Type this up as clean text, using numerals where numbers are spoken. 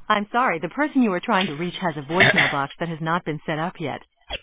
I'm sorry, the person you are trying to reach has a voicemail box that has not been set up yet.